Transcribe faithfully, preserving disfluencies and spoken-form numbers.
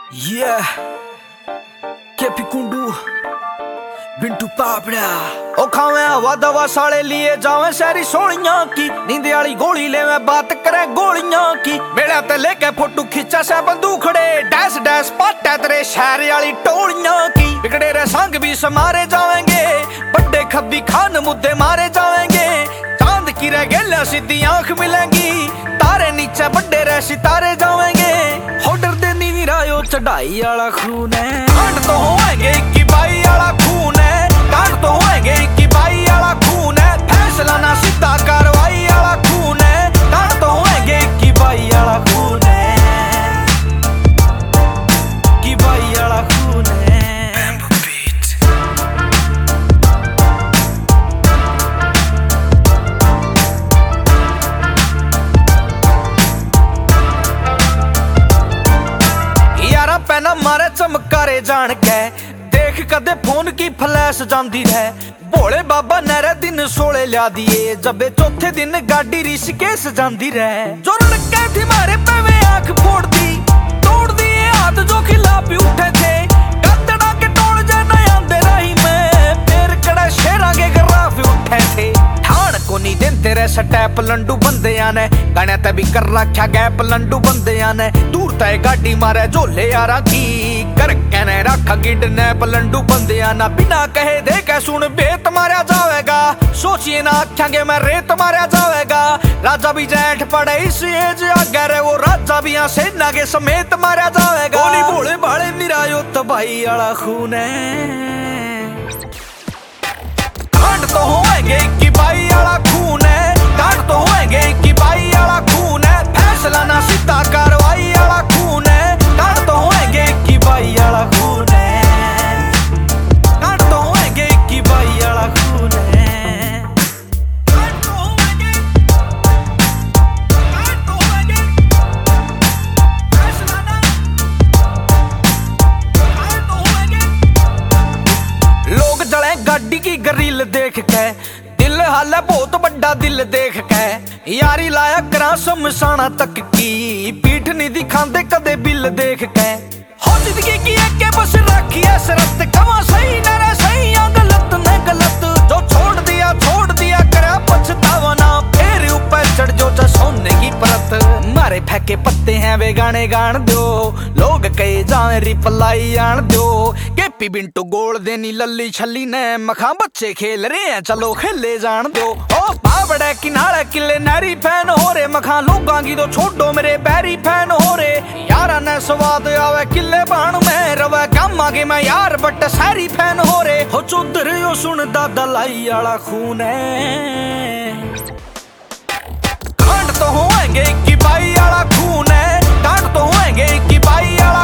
Yeah, केपी कुंडू बिंटू पापड़ा ओ खावे हवा दवा साले लिए जावे शहरी सोनिया की नींद वाली गोली ले मैं बात करे गोलियां की मेरा ते लेके फोटो खींचा से बंदूखड़े डैस डैस पाटा तेरे शहर वाली टोलियां की बिगड़े रे संग भी समारे जावेंगे बड़े खब्बी खान मुद्दे मारे जावेंगे चांद की रह गया सीधी आंख मिलेंगी तारे नीचे बड़े रे सितारे जावेंगे होडर दे नीवी रायो चढ़ाई वाला खून है कांड तो होएंगे इक्की बाई वाला खून है कांड तो होएंगे इक्की बाई वाला खून है फैसला ना सीधा कार्रवाई वाला खून है कांड तो होएंगे इक्की बाई वाला खून है इक्की बाई वाला खून है। पैना मारे चमकारे जान के देख कदे फोन की फ्लैश जांदी रहे भोले बाबा नहरे दिन सोले लिया दिए जबे चौथे दिन गाड़ी ऋषिकेश जांदी रहे जोरन के थी मारे पे आंख फोड़ दी तोड़ दिए हाथ जो खिलाफ उठे थे गदड़ा के टोड़ जाना आंदे रही मैं पैर कड़ा शेरा के गराफ उठे थे ठाण को नहीं देते रे स्टैप लंडू बंदे ने गाने ते भी कर रखा गैप लंडू बंदे ने दूर तय गाड़ी मारे झोले यारा की कर कहने रखा किडनैप लंडू बंदे ना बिना कहे दे के सुन बेत मारा जावेगा सोचिए ना आख्यांगे मैं रेत मारा जावेगा राजा भी जैठ पड़े इस एज आगे वो राजा भी यहाँ सेना के समेत मारा जावेगा गोली भोले भाले निरायो तबाही वाला खून है कांड तो होएंगे इक्की बाई वाला खून है कांड तो होएंगे इक्की बाई वाला खून है फैसला ना सीधा कार्रवाई वाला खून है कांड तो होएंगे इक्की बाई वाला खून है कांड तो होएंगे इक्की बाई वाला खून है कांड तो होएंगे कांड तो होएंगे फैसला ना कांड तो होएंगे। लोग जले गाड़ी की ग्रिल देख के दिल हाल है बहुत बड़ा दिल देख के यारी लाया करा शमशाना तक की पीठ नहीं दिखांदे कदे बिल देख के हो जिंदगी की एक के बस रखी है शरत कमा सही न रे सही या गलत न गलत जो छोड़ दिया छोड़ दिया करा पछतावा ना फिर ऊपर चढ़ जो चा सोने की परत मारे फेंके पत्ते हैं वे गाने गान दो लोग कहे जावे रिप्लाई आन दो केपी बिंटू गोल देनी लल्ली छली ने मखा बच्चे खेल रहे हैं चलो खेले जान दो ओ पावड़े किनारे किले नैरी फैन हो रे मखा लोगां की तो छोड़ो मेरे बैरी फैन हो रे यारा ने स्वाद आवे किले बाण में रवे कम आगे मैं यार बट सारी फैन हो रे हो चौधर यो सुन दादा लाई वाला खून है कांड तो होएंगे इक्की बाई वाला खून है कांड तो होएंगे इक्की बाई वाला